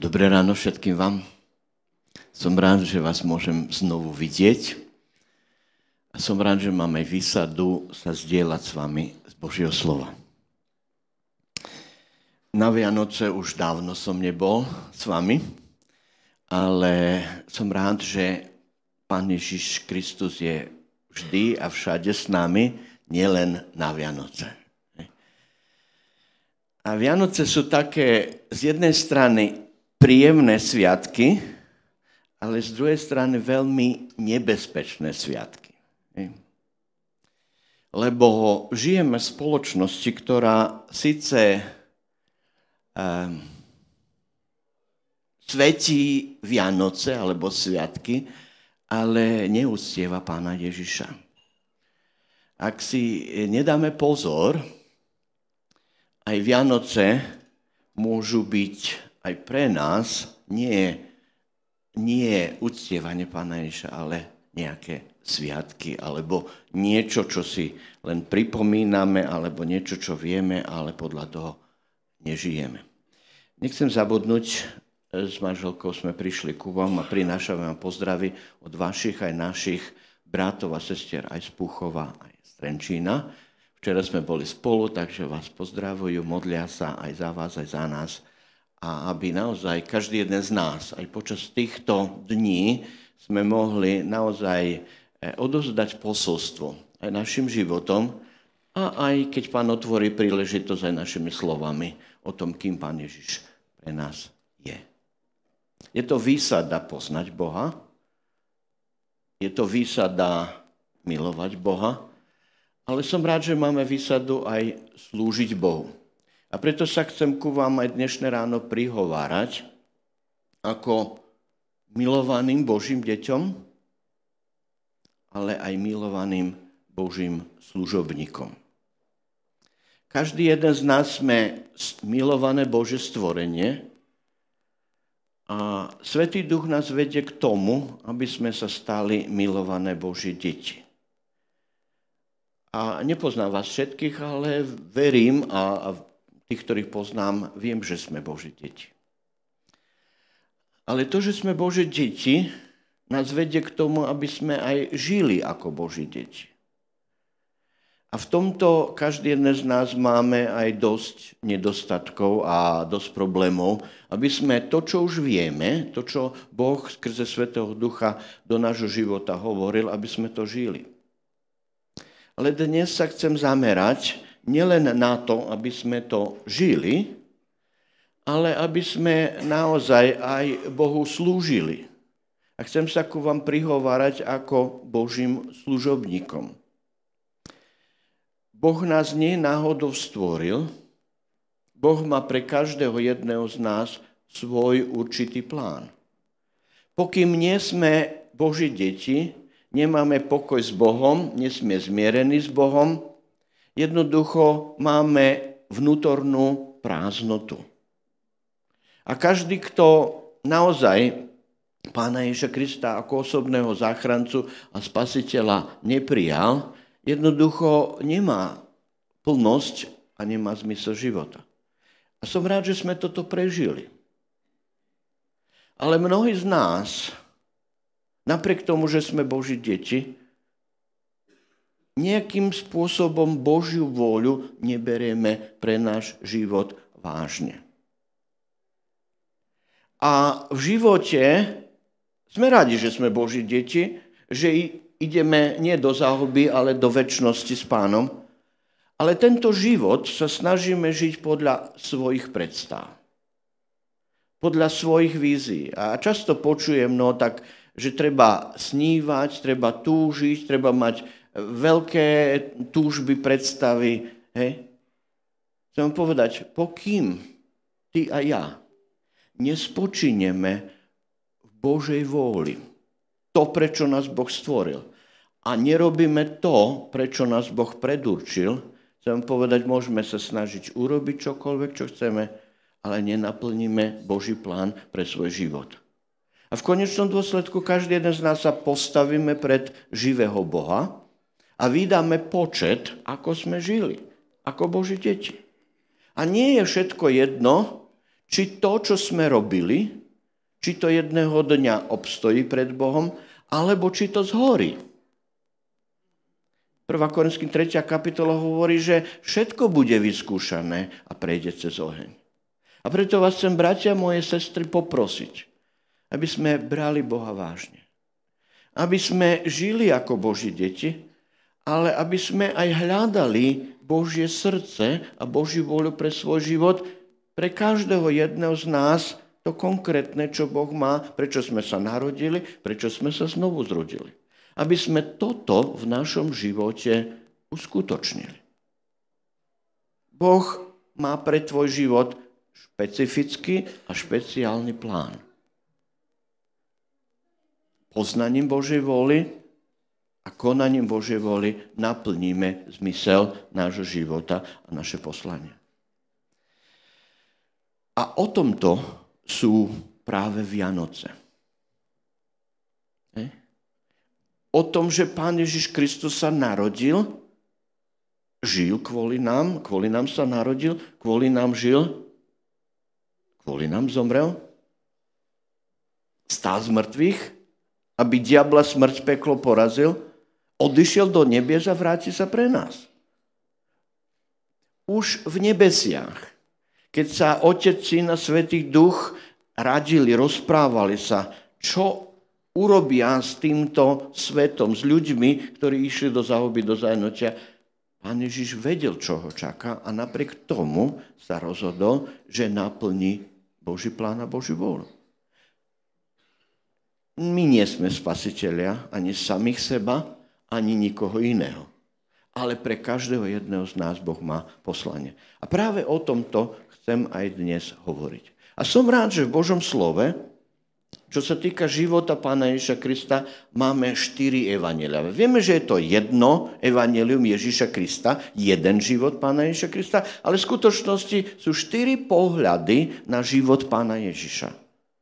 Dobré ráno všetkým vám. Som rád, že vás môžem znovu vidieť. A som rád, že mám aj výsadu sa zdieľať s vami z Božieho slova. Na Vianoce už dávno som nebol s vami, ale som rád, že Pán Ježiš Kristus je vždy a všade s nami, nielen na Vianoce. A Vianoce sú také z jednej strany príjemné sviatky, ale z druhej strany veľmi nebezpečné sviatky. Lebo žijeme v spoločnosti, ktorá síce svätí Vianoce alebo sviatky, ale neúctieva Pána Ježiša. Ak si nedáme pozor, aj Vianoce môžu byť aj pre nás nie uctievanie Pána Ježiša, ale nejaké sviatky, alebo niečo, čo si len pripomíname, alebo niečo, čo vieme, ale podľa toho nežijeme. Nechcem zabudnúť, s manželkou sme prišli ku vám a prinášame vám pozdravy od vašich aj našich bratov a sestier aj z Púchova, aj z Trenčína. Včera sme boli spolu, takže vás pozdravujú, modlia sa aj za vás, aj za nás. A aby naozaj každý jeden z nás, aj počas týchto dní, sme mohli naozaj odovzdať posolstvo aj našim životom a aj keď Pán otvorí príležitosť aj našimi slovami o tom, kým Pán Ježiš pre nás je. Je to výsada poznať Boha, je to výsada milovať Boha, ale som rád, že máme výsadu aj slúžiť Bohu. A preto sa chcem ku vám aj dnešné ráno prihovárať ako milovaným Božím deťom, ale aj milovaným Božím služobníkom. Každý jeden z nás sme milované Božie stvorenie a Svätý Duch nás vedie k tomu, aby sme sa stali milované Božie deti. A nepoznám vás všetkých, ale verím a tých, ktorých poznám, viem, že sme Božie deti. Ale to, že sme Božie deti, nás vedie k tomu, aby sme aj žili ako Božie deti. A v tomto každý jeden z nás máme aj dosť nedostatkov a dosť problémov, aby sme to, čo už vieme, to, čo Boh skrze Svätého Ducha do nášho života hovoril, aby sme to žili. Ale dnes sa chcem zamerať nielen na to, aby sme to žili, ale aby sme naozaj aj Bohu slúžili. A chcem sa ku vám prihovárať ako Božím služobníkom. Boh nás nie náhodou stvoril, Boh má pre každého jedného z nás svoj určitý plán. Pokým nie sme Boží deti, nemáme pokoj s Bohom, nie sme zmierení s Bohom, jednoducho máme vnútornú prázdnotu. A každý, kto naozaj Pána Ježiša Krista ako osobného záchrancu a spasiteľa neprijal, jednoducho nemá plnosť a nemá zmysel života. A som rád, že sme toto prežili. Ale mnohí z nás, napriek tomu, že sme Boží deti, nejakým spôsobom Božiu vôľu neberieme pre náš život vážne. A v živote sme radi, že sme Boží deti, že ideme nie do záhuby, ale do večnosti s Pánom. Ale tento život sa snažíme žiť podľa svojich predstav. Podľa svojich vízií. A často počujem, že treba snívať, treba túžiť, treba mať veľké túžby, predstavy. Chcem povedať, pokým ty a ja nespočineme v Božej vôli, to, prečo nás Boh stvoril, a nerobíme to, prečo nás Boh predurčil, chcem povedať, môžeme sa snažiť urobiť čokoľvek, čo chceme, ale nenaplníme Boží plán pre svoj život. A v konečnom dôsledku každý jeden z nás sa postavíme pred živého Boha a vydáme počet, ako sme žili, ako Boží deti. A nie je všetko jedno, či to, čo sme robili, či to jedného dňa obstojí pred Bohom, alebo či to zhorí. 1. Korinským 3. kapitola hovorí, že všetko bude vyskúšané a prejde cez oheň. A preto vás chcem, bratia, moje sestry, poprosiť, aby sme brali Boha vážne. Aby sme žili ako Boží deti, ale aby sme aj hľadali Božie srdce a Božiu vôľu pre svoj život, pre každého jedného z nás, to konkrétne, čo Boh má, prečo sme sa narodili, prečo sme sa znovu zrodili. Aby sme toto v našom živote uskutočnili. Boh má pre tvoj život špecifický a špeciálny plán. Poznaním Božej vôly a konaním Božej vôly naplníme zmysel nášho života a naše poslanie. A o tomto sú práve Vianoce. O tom, že Pán Ježiš Kristus sa narodil, žil kvôli nám sa narodil, kvôli nám žil, kvôli nám zomrel, stál z mŕtvych, aby diabla, smrť, peklo porazil, odišiel do nebies a vráti sa pre nás. Už v nebesiach, keď sa Otec, Syn a Svätý Duch radili, rozprávali sa, čo urobia s týmto svetom, s ľuďmi, ktorí išli do záhuby, do zahnutia. Pán Ježiš vedel, čo ho čaká a napriek tomu sa rozhodol, že naplní Boží plán a Božiu vôľu. My nie sme spasitelia ani samých seba, ani nikoho iného. Ale pre každého jedného z nás Boh má poslanie. A práve o tomto chcem aj dnes hovoriť. A som rád, že v Božom slove, čo sa týka života Pána Ježiša Krista, máme 4 evanjelia. Vieme, že je to jedno evanjelium Ježiša Krista, jeden život Pána Ježiša Krista, ale v skutočnosti sú 4 pohľady na život Pána Ježiša.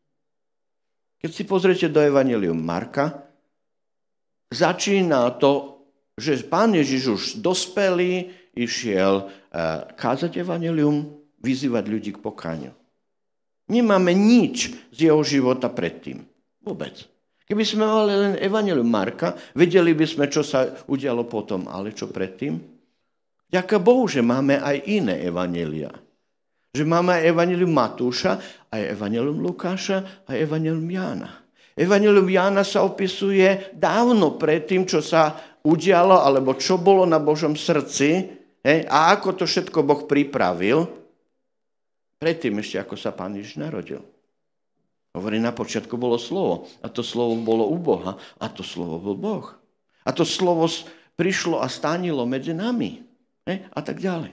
Keď si pozriete do evanjelium Marka, začína to, že Pán Ježiš už dospelý išiel kázať evanjelium, vyzývať ľudí k pokániu. Nemáme nič z jeho života predtým. Vôbec. Keby sme mali len evanjelium Marka, vedeli by sme, čo sa udialo potom. Ale čo predtým? Ďaká Bohu, že máme aj iné evanjelia. Že máme aj evanjelium Matúša, aj evanjelium Lukáša, aj evanjelium Jána. Evanjelium Jána sa opisuje dávno pred tým, čo sa udialo, alebo čo bolo na Božom srdci, a ako to všetko Boh pripravil, predtým ešte, ako sa Pán Ježiš narodil. Hovorí, na počiatku bolo slovo, a to slovo bolo u Boha, a to slovo bol Boh. A to slovo prišlo a stánilo medzi nami, a tak ďalej.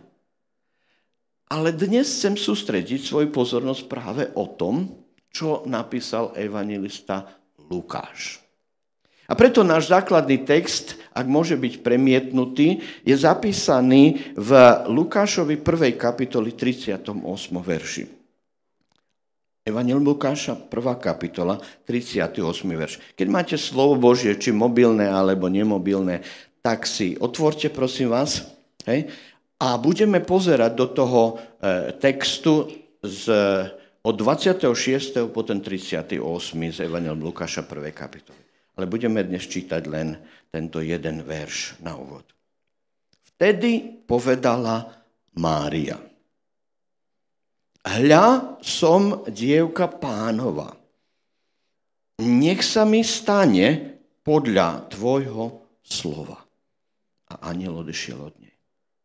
Ale dnes chcem sústrediť svoju pozornosť práve o tom, čo napísal evanjelista Lukáš. A preto náš základný text, ak môže byť premietnutý, je zapísaný v Lukášovi 1. kapitoli 38. verši. Evanjelium Lukáša, 1. kapitola, 38. verš. Keď máte slovo Božie, či mobilné alebo nemobilné, tak si otvorte, prosím vás, a budeme pozerať do toho textu od 26. po ten 38. z Evanjelium Lukáša 1. kapitoly. Ale budeme dnes čítať len tento jeden verš na úvod. Vtedy povedala Mária: Hľa, som dievka Pánova. Nech sa mi stane podľa tvojho slova. A anjel odišiel od nej.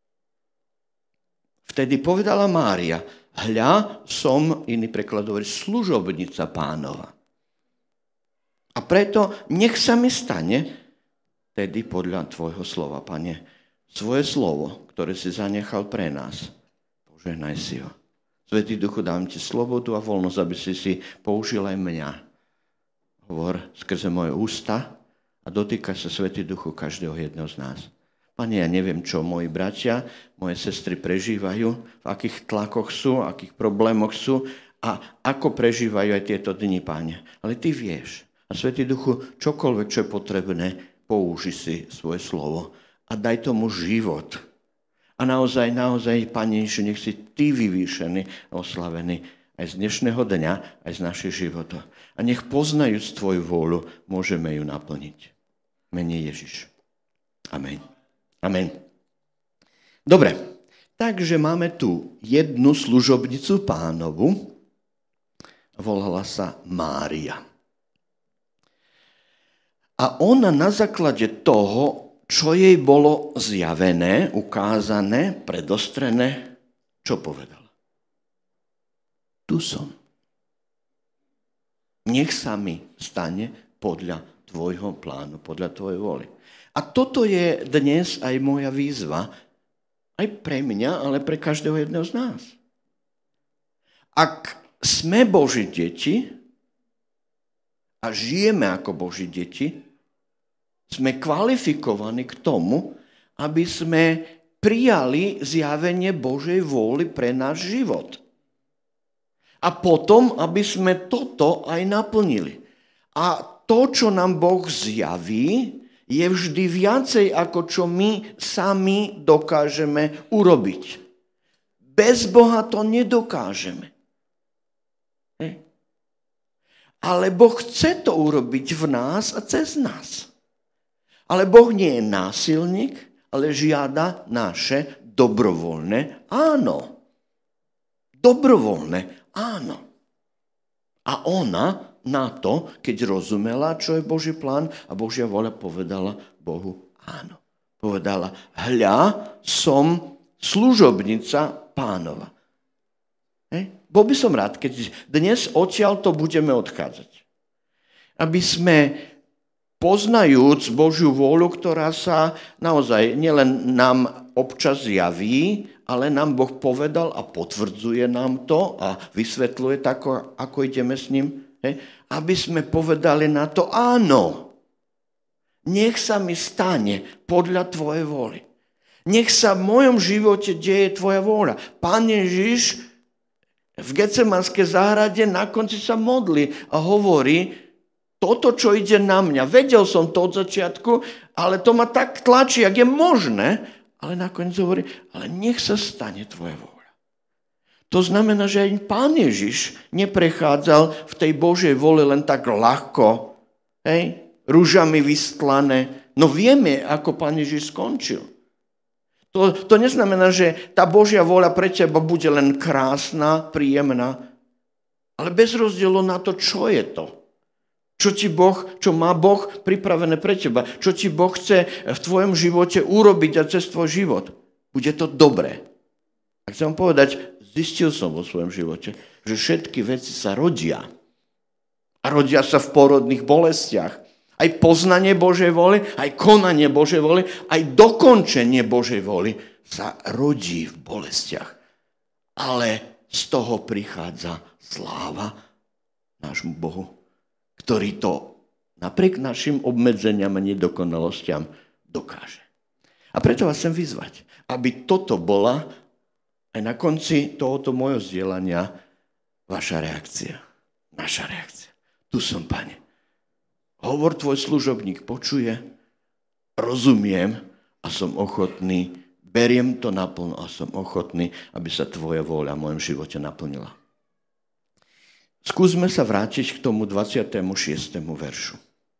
Vtedy povedala Mária: Hľa, som, iný preklad hovorí, služobnica Pánova. A preto nech sa mi stane tedy podľa tvojho slova, Pane, svoje slovo, ktoré si zanechal pre nás. Požehnaj si ho. Svätý Duchu, dám ti slobodu a voľnosť, aby si použil aj mňa. Hovor skrze moje ústa a dotýka sa, Svätý Duchu, každého jedného z nás. Pane, ja neviem, čo moji bratia, moje sestry prežívajú, v akých tlakoch sú, v akých problémoch sú a ako prežívajú aj tieto dni, Pane. Ale ty vieš. A Svätý Duchu, čokoľvek, čo je potrebné, použi si svoje slovo a daj tomu život. A naozaj, Pane Ježišu, nech si ty vyvýšený a oslavený aj z dnešného dňa, aj z našich životov. A nech poznajúc tvoju vôľu, môžeme ju naplniť. Mene Ježiš. Amen. Amen. Dobre, takže máme tu jednu služobnicu Pánovu. Volala sa Mária. A ona na základe toho, čo jej bolo zjavené, ukázané, predostrené, čo povedala? Tu som. Nech sa mi stane podľa tvojho plánu, podľa tvojej vôle. A toto je dnes aj moja výzva, aj pre mňa, ale pre každého jedného z nás. Ak sme Boží deti a žijeme ako Boží deti, sme kvalifikovaní k tomu, aby sme prijali zjavenie Božej vôly pre náš život. A potom, aby sme toto aj naplnili. A to, čo nám Boh zjaví, je vždy viacej, ako čo my sami dokážeme urobiť. Bez Boha to nedokážeme. Ale Boh chce to urobiť v nás a cez nás. Ale Boh nie je násilník, ale žiada naše dobrovoľné áno. Dobrovoľné áno. A ona na to, keď rozumela, čo je Boží plán a Božia vôľa, povedala Bohu áno. Povedala, hľa, som služobnica Pánova. Bol by som rád, keď dnes odtiaľ to budeme odchádzať. Aby sme, poznajúc Božiu vôľu, ktorá sa naozaj nielen nám občas javí, ale nám Boh povedal a potvrdzuje nám to a vysvetľuje tak, ako ideme s ním, aby sme povedali na to áno. Nech sa mi stane podľa tvojej vôly. Nech sa v mojom živote deje tvoja vôľa. Pán Ježiš v Getsemanskej záhrade na konci sa modlí a hovorí, toto, čo ide na mňa, vedel som to od začiatku, ale to ma tak tlačí, jak je možné, ale nakoniec hovorí, ale nech sa stane tvoja vôľa. To znamená, že aj Pán Ježiš neprechádzal v tej Božej vôle len tak ľahko, rúžami vystlané. No vieme, ako Pán Ježiš skončil. To neznamená, že tá Božia vôľa pre teba bude len krásna, príjemná, ale bez rozdielu na to, čo je to. Čo má Boh pripravené pre teba. Čo ti Boh chce v tvojom živote urobiť a cez tvoj život. Bude to dobré. A chcem povedať, zistil som vo svojom živote, že všetky veci sa rodia. A rodia sa v porodných bolestiach. Aj poznanie Božej vôly, aj konanie Božej vôly, aj dokončenie Božej vôly sa rodí v bolestiach. Ale z toho prichádza sláva nášmu Bohu, ktorý to napriek našim obmedzeniam a nedokonalostiam dokáže. A preto vás chcem vyzvať, aby toto bola aj na konci tohoto môjho zdieľania vaša reakcia. Naša reakcia. Tu som, Pane. Hovor tvoj služobník počuje, rozumiem a som ochotný, beriem to naplno a som ochotný, aby sa tvoja vôľa v mojom živote naplnila. Skúsme sa vrátiť k tomu 26. veršu.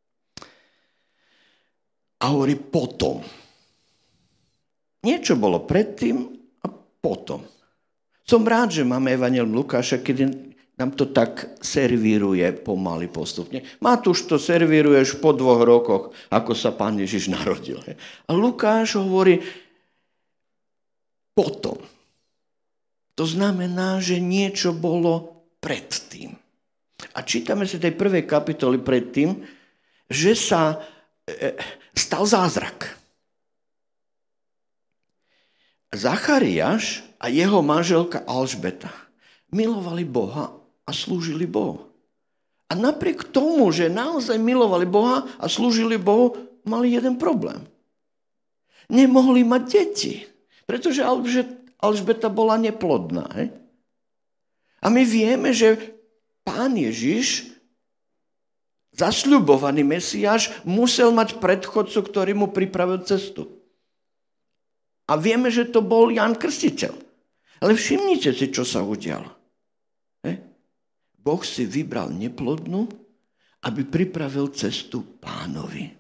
A hovorí potom. Niečo bolo predtým a potom. Som rád, že máme Evangelium Lukáša, keď nám to tak servíruje pomaly postupne. Matúš to servíruje už po 2 rokoch, ako sa Pán Ježiš narodil. A Lukáš hovorí potom. To znamená, že niečo bolo predtým. A čítame sa tej prvej kapitoly predtým, že sa stal zázrak. Zachariáš a jeho manželka Alžbeta milovali Boha a slúžili Bohu. A napriek tomu, že naozaj milovali Boha a slúžili Bohu, mali jeden problém. Nemohli mať deti, pretože Alžbeta bola neplodná. A my vieme, že Pán Ježiš, zasľubovaný Mesiáš, musel mať predchodcu, ktorý mu pripravil cestu. A vieme, že to bol Ján Krstiteľ. Ale všimnite si, čo sa udialo. Boh si vybral neplodnú, aby pripravil cestu Pánovi.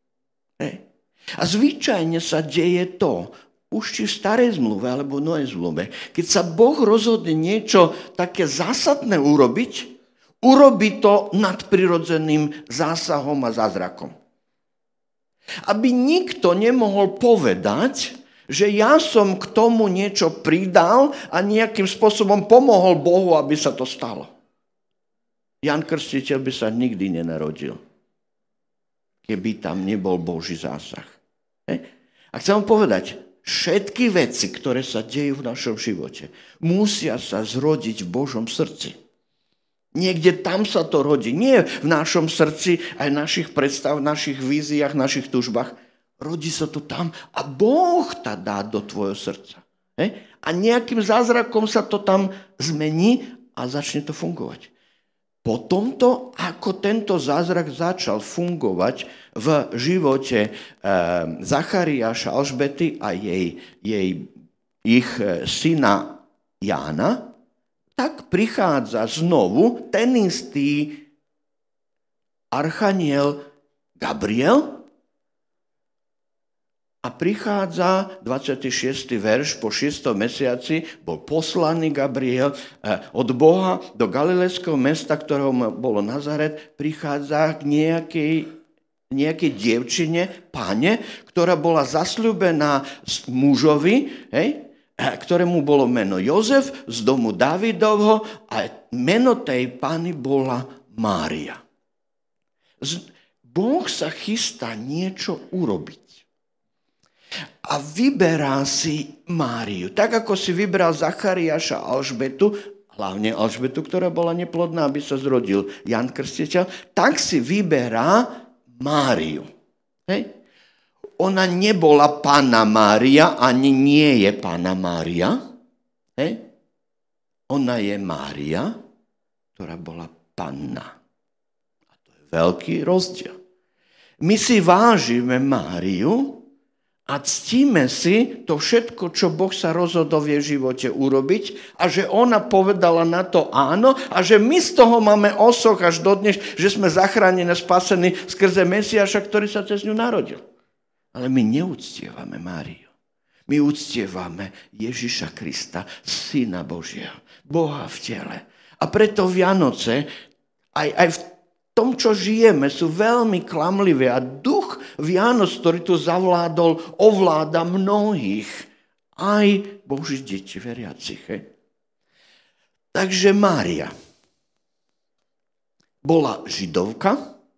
A zvyčajne sa deje to, už či v starej zmluve alebo v novej zmluve, keď sa Boh rozhodne niečo také zásadné urobiť, urobí to nadprirodzeným zásahom a zázrakom. Aby nikto nemohol povedať, že ja som k tomu niečo pridal a nejakým spôsobom pomohol Bohu, aby sa to stalo. Ján Krstiteľ by sa nikdy nenarodil, keby tam nebol Boží zásah. A chcem vám povedať, všetky veci, ktoré sa dejú v našom živote, musia sa zrodiť v Božom srdci. Niekde tam sa to rodí. Nie v našom srdci, aj v našich predstav, v našich víziách, v našich túžbách. Rodí sa to tam a Boh to dá do tvojho srdca. A nejakým zázrakom sa to tam zmení a začne to fungovať. Po tomto, ako tento zázrak začal fungovať v živote Zachariáša, Alžbety a ich syna Jána, tak prichádza znovu ten istý archaniel Gabriel a prichádza 26. verš po 6. mesiaci, bol poslaný Gabriel od Boha do galilejského mesta, ktorého bolo Nazaret, prichádza k nejakej dievčine, pane, ktorá bola zasľúbená mužovi, ktorému bolo meno Jozef z domu Dávidovho a meno tej pani bola Mária. Boh sa chystá niečo urobiť. A vyberá si Máriu. Tak ako si vybral Zachariáša a Alžbetu, hlavne Alžbetu, ktorá bola neplodná, aby sa zrodil Ján Krstiteľ, tak si vyberá Máriu. Ona nebola Panna Mária, ani nie je Panna Mária. Ona je Mária, ktorá bola panna. A to je veľký rozdiel. My si vážime Máriu, a ctíme si to všetko, čo Boh sa rozhodol v jej živote urobiť a že ona povedala na to áno a že my z toho máme osoch až dodnes, že sme zachránení, spasení skrze Mesiáša, ktorý sa cez ňu narodil. Ale my neúctievame Máriu. My úctievame Ježiša Krista, Syna Božieho, Boha v tele. A preto Vianoce aj v tom, čo žijeme, sú veľmi klamlivé a duch Vianoc, ktorý tu zavládol, ovláda mnohých, aj Boží deti veriacich. Takže Mária bola Židovka,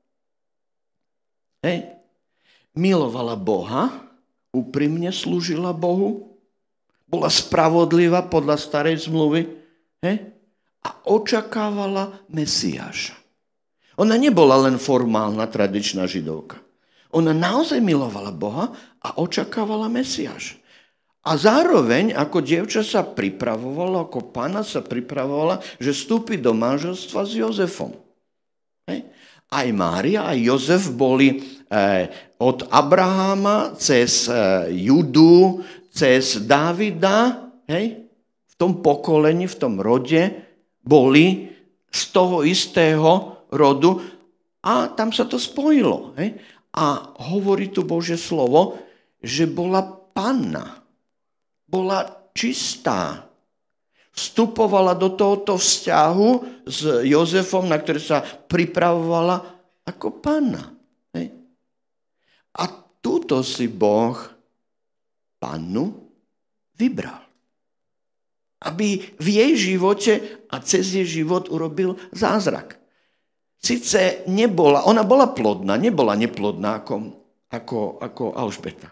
milovala Boha, úprimne slúžila Bohu, bola spravodlivá podľa starej zmluvy a očakávala Mesiáša. Ona nebola len formálna, tradičná Židovka. Ona naozaj milovala Boha a očakávala Mesiáša. A zároveň, ako dievča sa pripravovala, ako panna sa pripravovala, že vstúpi do manželstva s Jozefom. Aj Mária, aj Jozef boli od Abraháma cez Judu, cez Dávida, v tom pokolení, v tom rode, boli z toho istého rodu a tam sa to spojilo. A hovorí tu Božie slovo, že bola panna, bola čistá. Vstupovala do tohoto vzťahu s Jozefom, na ktorý sa pripravovala ako panna. A túto si Boh pannu vybral. Aby v jej živote a cez jej život urobil zázrak. Sice ona bola plodná, nebola neplodná ako Alžbeta.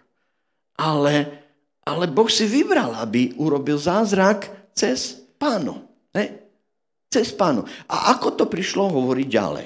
Ale Boh si vybral, aby urobil zázrak cez Pánu. Cez Pánu. A ako to prišlo hovoriť ďalej?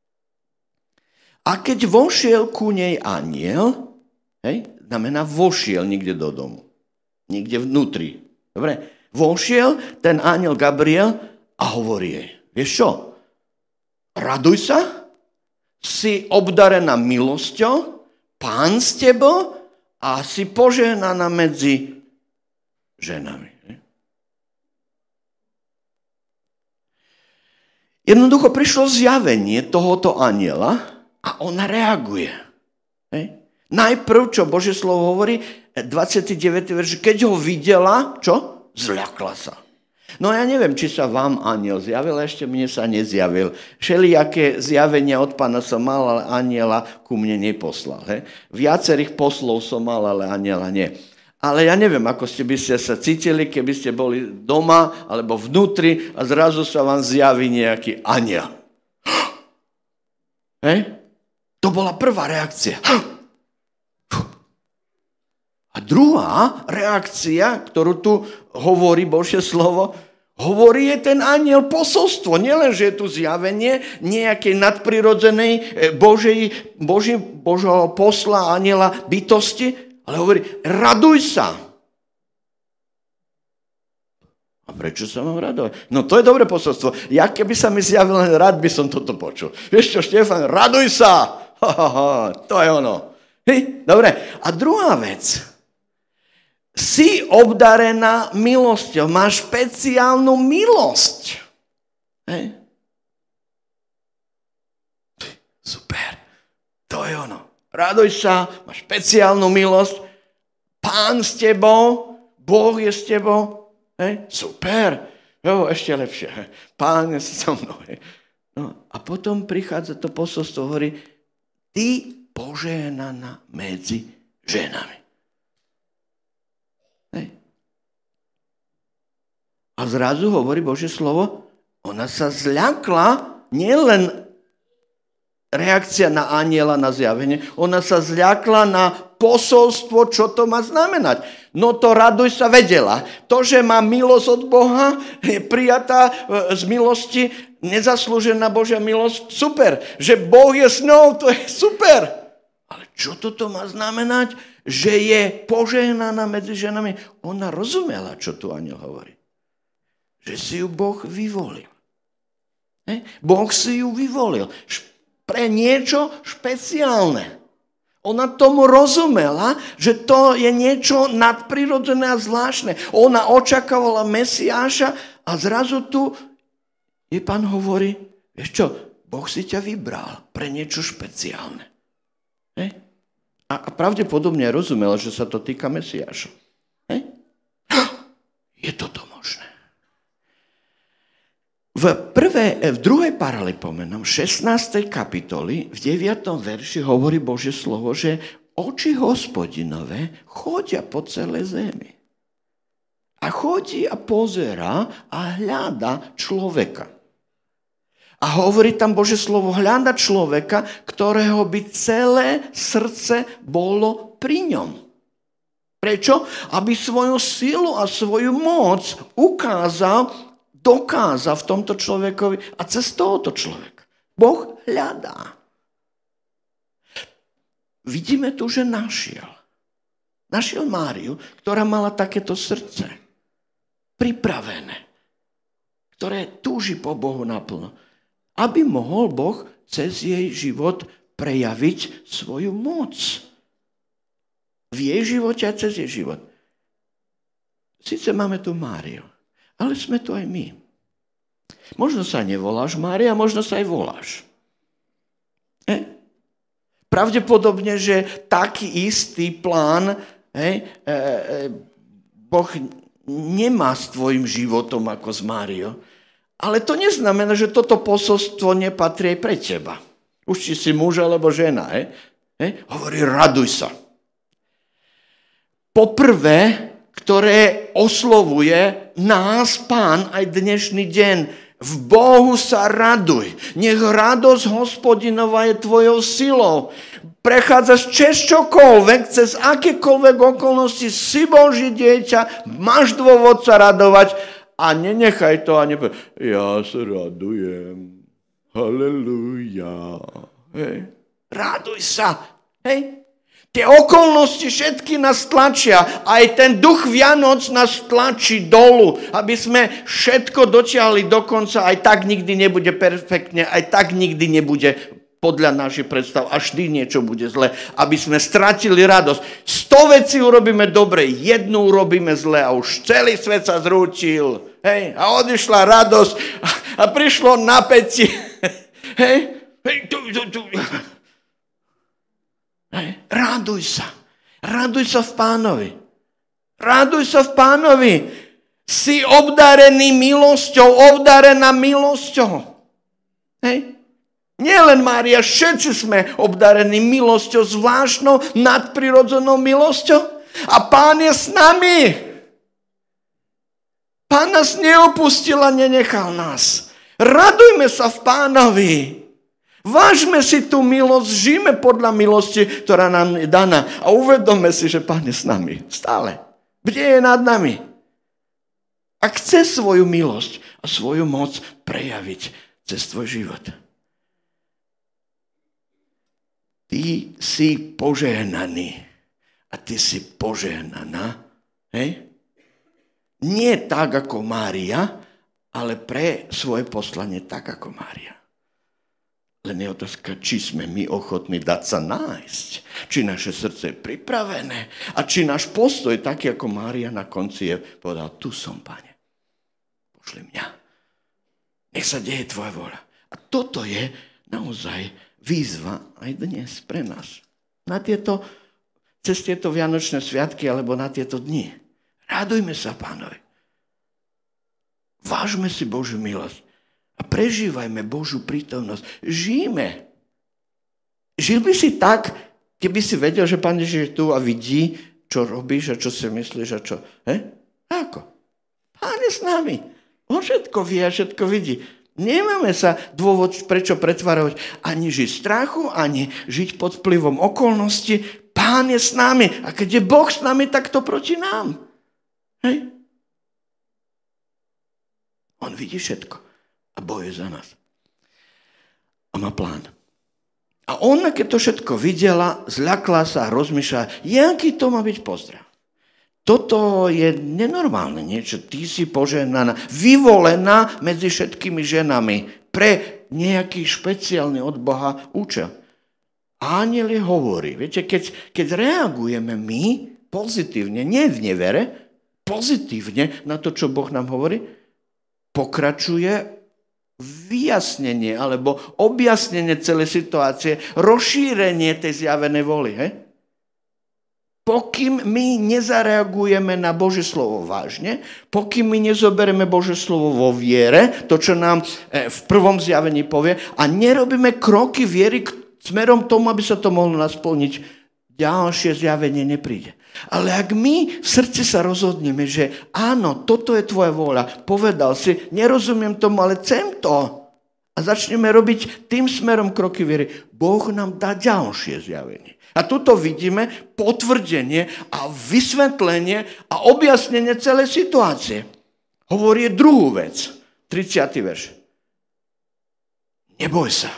A keď vošiel ku nej anjel, znamená vošiel niekde do domu. Niekde vnútri. Dobre? Vošiel ten anjel Gabriel a hovorí jej, vieš čo? Raduj sa, si obdarená milosťou, Pán s tebou a si požehnaná medzi ženami. Jednoducho prišlo zjavenie tohoto anjela a on reaguje. Hej. Najprv, čo Božie slovo hovorí, 29. verš, keď ho videla, čo? Zľakla sa. No ja neviem, či sa vám anjel zjavil, ešte mne sa nezjavil. Všelijaké zjavenia od Pána som mal, ale anjela ku mne neposlal. Hej. Viacerých poslov som mal, ale anjela nie. Ale ja neviem, ako by ste sa cítili, keby ste boli doma alebo vnútri a zrazu sa vám zjaví nejaký anjel. Hej? To bola prvá reakcia. A druhá reakcia, ktorú tu hovorí Božie slovo, hovorí je ten anjel posolstvo. Nielen, že je tu zjavenie nejakej nadprirodzenej Božieho posla, anjela bytosti, ale hovorí, raduj sa. A prečo sa mám radovať? No to je dobré posolstvo. Ja keby sa mi zjavil, rád by som toto počul. Vieš čo, Štefan, raduj sa. To je ono. Hej, dobre. A druhá vec. Si obdarená milosťou. Máš špeciálnu milosť. Hej. Super. To je ono. Raduj sa, máš špeciálnu milosť, Pán s tebou, Boh je s tebou, hej? Super, jo, ešte lepšie, hej? Pán je so mnou. Hej? No, a potom prichádza to posolstvo, hovorí, ty požehnaná medzi ženami. Hej? A zrazu hovorí Božie slovo, ona sa zľakla, nielen reakcia na anjela, na zjavenie. Ona sa zľakla na posolstvo, čo to má znamenať. No to raduj sa vedela. To, že má milosť od Boha, je prijatá z milosti, nezaslúžená Božia milosť, super. Že Boh je s ňou, to je super. Ale čo toto má znamenať? Že je požehnaná medzi ženami. Ona rozumela, čo tu anjel hovorí. Že si ju Boh vyvolil. Boh si ju vyvolil. Pre niečo špeciálne. Ona tomu rozumela, že to je niečo nadprirodzené a zvláštne. Ona očakávala Mesiáša a zrazu tu jej Pán hovorí, vieš čo, Boh si ťa vybral pre niečo špeciálne. A pravdepodobne rozumela, že sa to týka Mesiáša. Je toto možné? V druhej paralipomenom, 16. kapitoli, v 9. verši hovorí Božie slovo, že oči Hospodinové chodia po celej zemi. A chodí a pozerá a hľada človeka. A hovorí tam Božie slovo, hľada človeka, ktorého by celé srdce bolo pri ňom. Prečo? Aby svoju silu a svoju moc dokázal v tomto človekovi a cez tohoto človeka. Boh hľadá. Vidíme tu, že našiel Máriu, ktorá mala takéto srdce pripravené, ktoré túži po Bohu naplno, aby mohol Boh cez jej život prejaviť svoju moc. V jej živote a cez jej život. Sice máme tu Máriu, ale sme tu aj my. Možno sa nevoláš Mária, možno sa aj voláš. Pravdepodobne, že taký istý plán Boh nemá s tvojim životom ako s Máriou. Ale to neznamená, že toto posolstvo nepatrí aj pre teba. Už či si muž alebo žena. Hovorí, raduj sa. Poprvé, ktoré oslovuje nás Pán aj dnešný deň. V Bohu sa raduj. Nech radosť Hospodinová je tvojou silou. Prechádzaš cez čokoľvek, cez akékoľvek okolnosti, si Boží dieťa, máš dôvod sa radovať a nenechaj to a nepovedz, ja sa radujem. Halelúja. Raduj sa. Hej. Tie okolnosti všetky nás tlačia. Aj ten duch Vianoc nás tlačí dolu, aby sme všetko dotiahli do konca. Aj tak nikdy nebude perfektne, aj tak nikdy nebude podľa našich predstav. A vždy niečo bude zle. Aby sme stratili radosť. 100 vecí urobíme dobre, jednu urobíme zle a už celý svet sa zrútil. Hej? A odišla radosť a prišlo napätie. Hej, tu. Hej, raduj sa. Raduj sa v Pánovi. Raduj sa v Pánovi. Si obdarený milosťou, obdarená milosťou. Hej. Nie len Mária, všetci sme obdarení milosťou, zvláštnou, nadprirodzenou milosťou. A Pán je s nami. Pán nás neopustil a nenechal nás. Radujme sa v Pánovi. Vážme si tú milosť, žijeme podľa milosti, ktorá nám je daná. A uvedomme si, že Pán je s nami. Stále. Bdie je nad nami. A chce svoju milosť a svoju moc prejaviť cez tvoj život. Ty si požehnaný a ty si požehnaná. Hej? Nie tak ako Mária, ale pre svoje poslanie tak ako Mária. Len je otázka, či sme my ochotní dať sa nájsť. Či naše srdce je pripravené a či náš postoj, taký ako Mária na konci je povedal, tu som, Pane. Pošli mňa. Nech sa deje tvoja vôľa. A toto je naozaj výzva aj dnes pre nás. Cez tieto vianočné sviatky alebo na tieto dni. Radujme sa Pánovi. Vážme si Božiu milosť a prežívajme Božiu prítomnosť. Žijme. Žil by si tak, keby si vedel, že Pán Ježiš je tu a vidí, čo robíš a čo si myslíš a čo. Ako? Pán je s nami. On všetko vie a všetko vidí. Nemáme sa dôvod, prečo pretvarovať ani žiť strachu, ani žiť pod vplyvom okolností. Pán je s nami. A keď je Boh s nami, tak to proti nám. Hej? On vidí všetko a bojuje za nás. A má plán. A ona, keď to všetko videla, zľakla sa a rozmýšľala, jaký to má byť pozdrav. Toto je nenormálne niečo. Ty si požehnaná, vyvolená medzi všetkými ženami pre nejaký špeciálny od Boha účel. Ánjel je hovorí. Viete, keď reagujeme my pozitívne, nie v nevere, pozitívne na to, čo Boh nám hovorí, pokračuje vyjasnenie alebo objasnenie celej situácie, rozšírenie tej zjavenej vôly. Hej? Pokým my nezareagujeme na Božie slovo vážne, pokým my nezoberieme Božie slovo vo viere, to, čo nám v prvom zjavení povie, a nerobíme kroky viery smerom tomu, aby sa to mohlo nasplniť, ďalšie zjavenie nepríde. Ale ak my v srdci sa rozhodneme, že áno, toto je tvoja vôľa, povedal si, nerozumiem tomu, ale chcem to, a začneme robiť tým smerom kroky viery, Boh nám dá ďalšie zjavenie. A tuto vidíme potvrdenie a vysvetlenie a objasnenie celej situácie. Hovorí druhú vec, 30. verš. Neboj sa.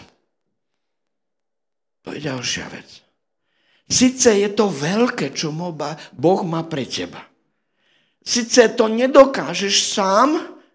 To je ďalšia vec. Sice je to veľké, čo Boh má pre teba. Sice to nedokážeš sám,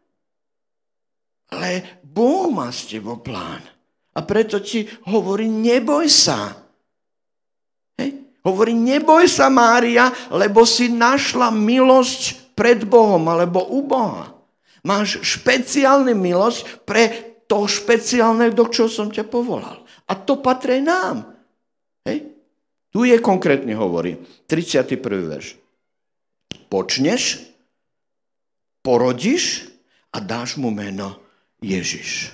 ale Boh má s tebou plán. A preto ti hovorí, neboj sa. Hovorí, neboj sa, Mária, lebo si našla milosť pred Bohom, alebo u Boha. Máš špeciálnu milosť pre to špeciálne, do čoho som ťa povolal. A to patrí nám. Hej? Tu je konkrétne hovorí, 31. verš. Počneš, porodíš a dáš mu meno Ježiš.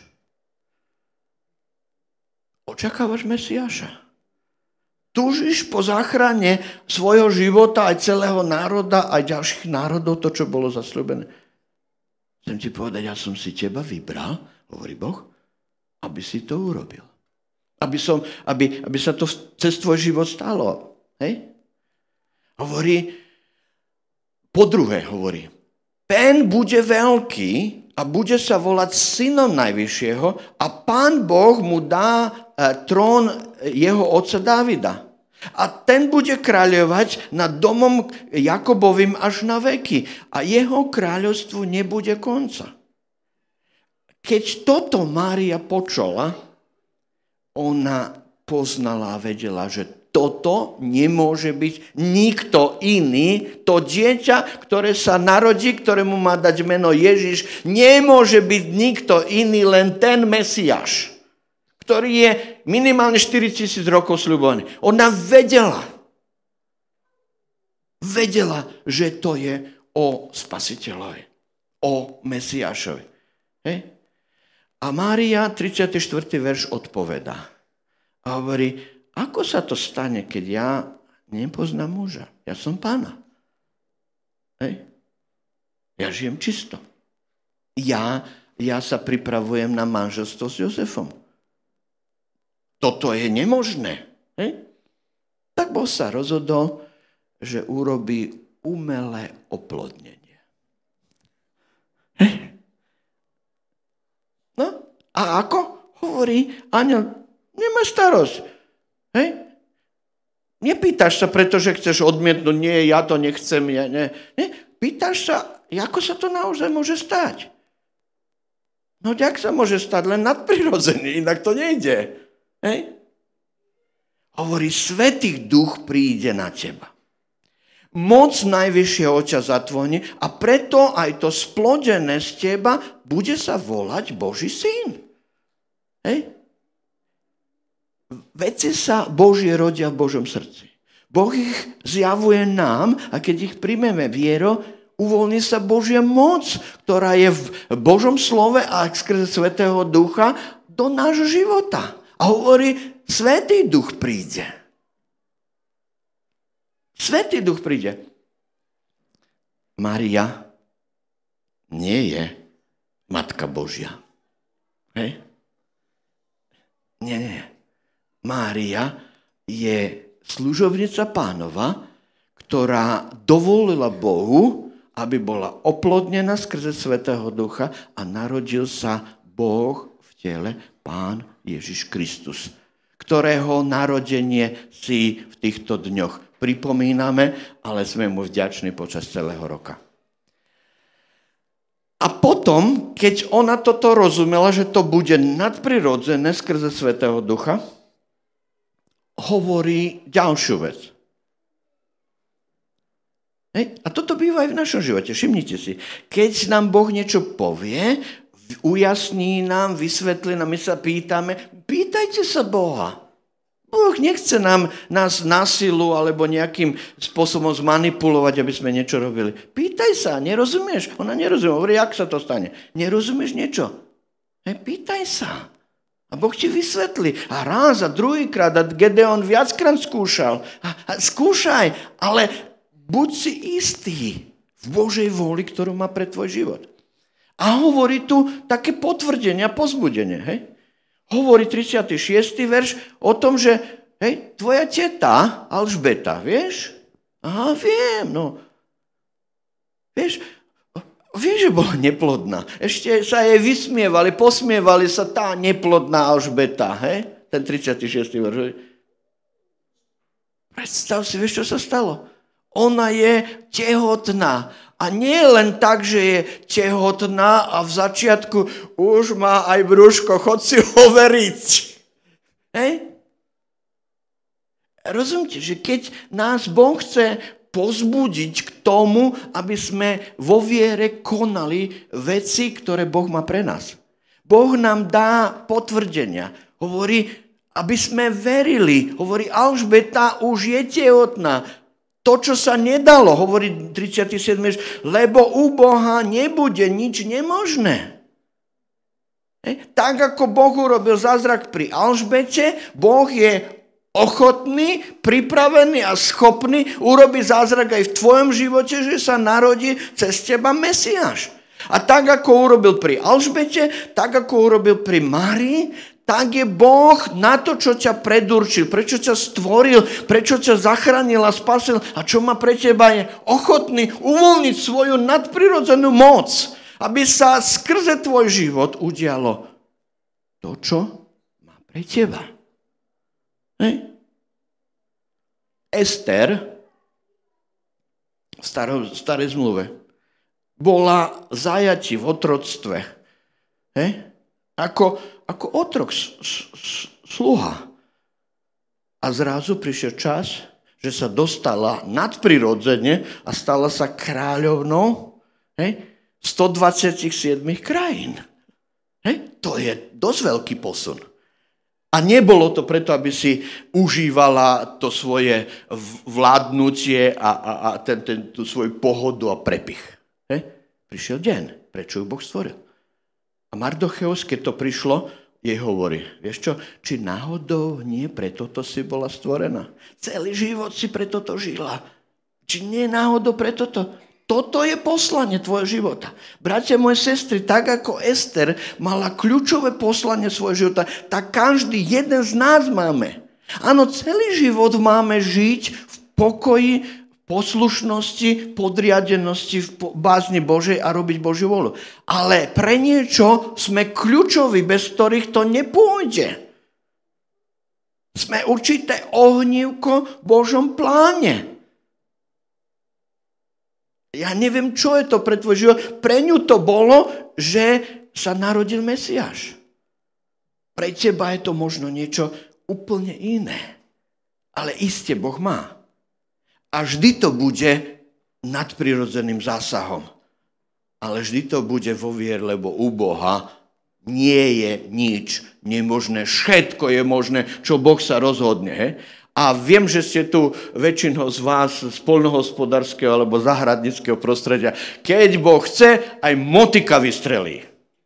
Očakávaš Mesiáša? Túžiš po záchrane svojho života, aj celého národa, aj ďalších národov, to, čo bolo zasľúbené. Chcem ti povedať, ja som si teba vybral, hovorí Boh, aby si to urobil. Aby sa to cez tvoj život stalo. Hej? Hovorí, po druhé hovorí, Pén bude veľký a bude sa volať synom Najvyššieho a Pán Boh mu dá trón jeho otca Dávida. A ten bude kráľovať nad domom Jakobovým až na veky. A jeho kráľovstvu nebude konca. Keď toto Mária počula, ona poznala a vedela, že toto nemôže byť nikto iný. To dieťa, ktoré sa narodí, ktorému má dať meno Ježiš, nemôže byť nikto iný, len ten Mesiáš, ktorý je minimálne 4000 rokov sľubovaný. Ona vedela, že to je o Spasiteľovi, o Mesiášovi. Hej? A Mária, 34. verš, odpovedá a hovorí, ako sa to stane, keď ja nepoznám muža? Ja som pána. Hej? Ja žijem čisto. Ja sa pripravujem na manželstvo s Jozefom. Toto je nemožné. Hej? Tak Boh sa rozhodol, že urobí umelé oplodnenie. Hej? No, a ako? Hovorí anjel, nemá starosť. Hej? Nepýtaš sa, pretože chceš odmietnúť, nie, ja to nechcem. Nie. Pýtaš sa, ako sa to naozaj môže stať? No, jak sa môže stať? Len nadprirodzený, inak to nejde. Hej? Hovorí, Svätý Duch príde na teba. Moc Najvyššieho ťa zatvoní a preto aj to splodené z teba bude sa volať Boží syn. Hej? Veci sa Božie rodia v Božom srdci. Boh ich zjavuje nám a keď ich príjmeme vierou, uvoľní sa Božia moc, ktorá je v Božom slove a skrze Svätého Ducha do nášho života. A hovorí, Svätý Duch príde. Svätý Duch príde. Mária nie je Matka Božia. Hej? Nie. Mária je služobnica Pánova, ktorá dovolila Bohu, aby bola oplodnená skrze Svätého Ducha a narodil sa Boh v tele, Pán Ježiš Kristus, ktorého narodenie si v týchto dňoch pripomíname, ale sme mu vďační počas celého roka. A potom, keď ona toto rozumela, že to bude nadprirodzené skrze Svätého Ducha, hovorí ďalšiu vec. Hej? A toto býva aj v našom živote. Všimnite si, keď nám Boh niečo povie, ujasní nám, vysvetlí nám, my sa pýtame, pýtajte sa Boha. Boh nechce nás na silu alebo nejakým spôsobom zmanipulovať, aby sme niečo robili. Pýtaj sa, nerozumieš? Ona nerozumie. Hovorí, jak sa to stane? Nerozumieš niečo? Pýtaj sa. A Boh ti vysvetlí. A raz, a druhýkrát, a Gedeon viackrát skúšal. A skúšaj, ale buď si istý v Božej vôli, ktorú má pre tvoj život. A hovorí tu také potvrdenie, pozbudenie. Hej? Hovorí 36. verš o tom, že hej, tvoja teta Alžbeta, vieš? Aha, viem, no. Vieš, že bola neplodná. Ešte sa jej vysmievali, posmievali sa tá neplodná Alžbeta, hej? Ten 36. verš. Predstav si, vieš, čo sa stalo? Ona je tehotná. A nie len tak, že je tehotná a v začiatku už má aj brúško, chod si overiť. Hej? Rozumiete, že keď nás Boh chce pozbudiť k tomu, aby sme vo viere konali veci, ktoré Boh má pre nás. Boh nám dá potvrdenia. Hovorí, aby sme verili. Hovorí, Alžbeta už je tehotná. To, čo sa nedalo, hovorí 37. Lebo u Boha nebude nič nemožné. Tak, ako Boh urobil zázrak pri Alžbete, Boh je ochotný, pripravený a schopný urobiť zázrak aj v tvojom živote, že sa narodí cez teba Mesiáš. A tak, ako urobil pri Alžbete, tak, ako urobil pri Márii, tak je Boh na to, čo ťa predurčil, prečo ťa stvoril, prečo ťa zachránil a spasil a čo má pre teba je ochotný uvoľniť svoju nadprirodzenú moc, aby sa skrze tvoj život udialo to, čo má pre teba. Hej. Ester v starej zmluve bola zajatí v otroctve. Hej. Ako otrok, sluha. A zrazu prišiel čas, že sa dostala nadprirodzene a stala sa kráľovnou 127 krajín. To je dosť veľký posun. A nebolo to preto, aby si užívala to svoje vládnutie a tú svoju pohodu a prepich. Prišiel deň, prečo ju Boh stvoril. A Mardocheus, keď to prišlo, jej hovorí, vieš čo, či náhodou nie preto to si bola stvorená. Celý život si preto to žila. Či nie náhodou preto to. Toto je poslanie tvojho života. Bratia, moje sestry, tak ako Ester mala kľúčové poslanie svojho života, tak každý jeden z nás máme. Áno, celý život máme žiť v pokoji, poslušnosti, podriadenosti, v bázni Božej a robiť Božiu vôľu. Ale pre niečo sme kľúčoví, bez ktorých to nepôjde. Sme určité ohnívko v Božom pláne. Ja neviem, čo je to pre tvoj život. Pre ňu to bolo, že sa narodil Mesiáš. Pre teba je to možno niečo úplne iné. Ale iste Boh má. A vždy to bude nadprirodzeným zásahom. Ale vždy to bude vo viere, lebo u Boha nie je nič nemožné. Všetko je možné, čo Boh sa rozhodne. A viem, že ste tu väčšinou z vás z poľnohospodárskeho alebo záhradníckeho prostredia. Keď Boh chce, aj motika vystrelí.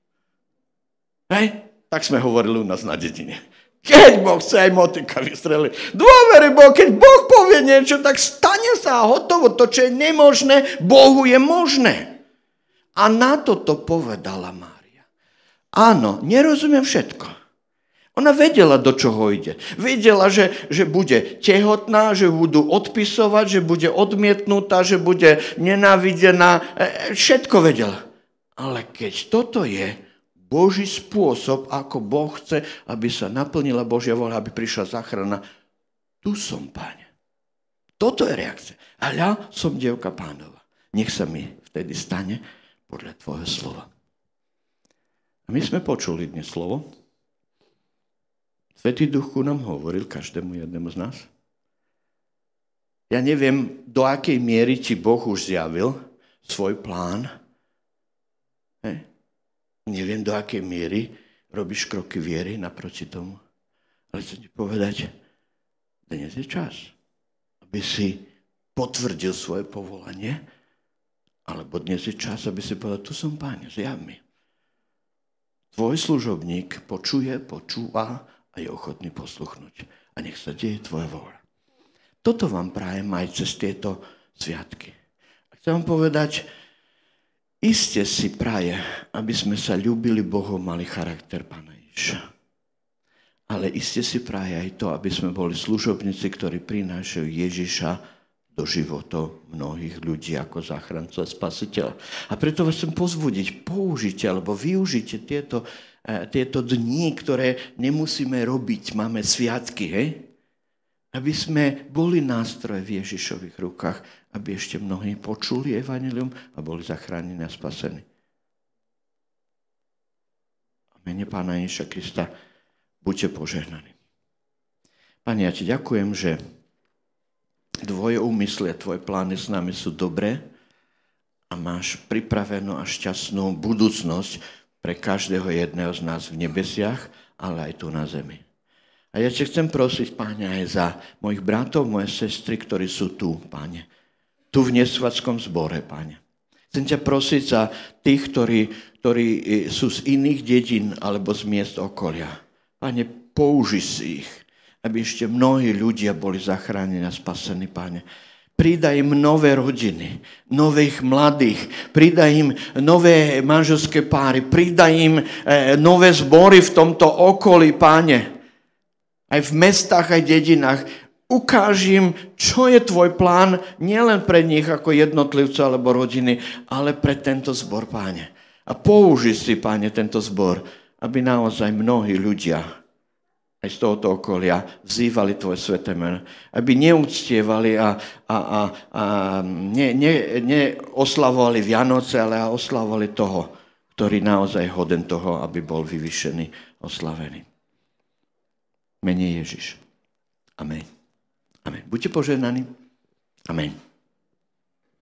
Tak sme hovorili u nás na dedine. Keď Boh chce, aj motika vystrelí. Dôvery Boh, keď Boh povie niečo, tak stane sa a hotovo. To, čo je nemožné, Bohu je možné. A na to povedala Mária. Áno, nerozumiem všetko. Ona vedela, do čoho ide. Vedela, že bude tehotná, že budú odpisovať, že bude odmietnutá, že bude nenávidená. Všetko vedela. Ale keď toto je Boží spôsob, ako Boh chce, aby sa naplnila Božia vôľa, aby prišla záchrana, tu som, Páne. Toto je reakcia. A ja som dievka Pánova. Nech sa mi vtedy stane podľa tvojho slova. A my sme počuli dnes slovo. Svätý Duch nám hovoril, každému jednému z nás. Ja neviem, do akej miery ti Boh už zjavil svoj plán. Neviem, do akej miery robíš kroky viery naproti tomu. Ale chcem ti povedať, dnes je čas, aby si potvrdil svoje povolanie, alebo dnes je čas, aby si povedal, tu som, Páne, zjav mi. Tvoj služobník počúva a je ochotný posluchnúť. A nech sa deje tvoja vôľa. Toto vám prajem aj cez tieto sviatky. A chcem vám povedať, iste si praje, aby sme sa ľúbili Bohu, mali charakter Pána Ježiša. Ale iste si praje aj to, aby sme boli služobníci, ktorí prinášajú Ježiša do životov mnohých ľudí ako záchrancu a spasiteľ. A preto vás chcem pozbudiť, použite alebo využite tieto dni, ktoré nemusíme robiť, máme sviatky, aby sme boli nástroje v Ježišových rukách, aby ešte mnohí počuli evanjelium a boli zachránení a spasení. A mene Pána Ježiša Krista buďte požehnaní. Pane, ja ti ďakujem, že tvoje úmysly a tvoje plány s nami sú dobré a máš pripravenú a šťastnú budúcnosť pre každého jedného z nás v nebesiach, ale aj tu na zemi. A ja ťa chcem prosiť, Páne, aj za mojich bratov, moje sestry, ktorí sú tu, Páne. Tu v nesvatskom zbore, Páne. Chcem ťa prosiť za tých, ktorí sú z iných dedín alebo z miest okolia. Páne, použi si ich, aby ešte mnohí ľudia boli zachránení a spasení, Páne. Pridaj im nové rodiny, nových mladých, pridaj im nové manželské páry, pridaj im nové zbory v tomto okolí, Páne. Aj v mestách, aj dedinách. Ukáž im, čo je tvoj plán, nielen pre nich ako jednotlivca alebo rodiny, ale pre tento zbor, Páne. A použi si, Páne, tento zbor, aby naozaj mnohí ľudia aj z tohoto okolia vzývali tvoje sväté meno. Aby neúctievali a neoslavovali Vianoce, ale oslavovali toho, ktorý naozaj hoden toho, aby bol vyvyšený, oslavený. Mene Ježiš. Amen. Amen. Buďte požehnaní. Amen.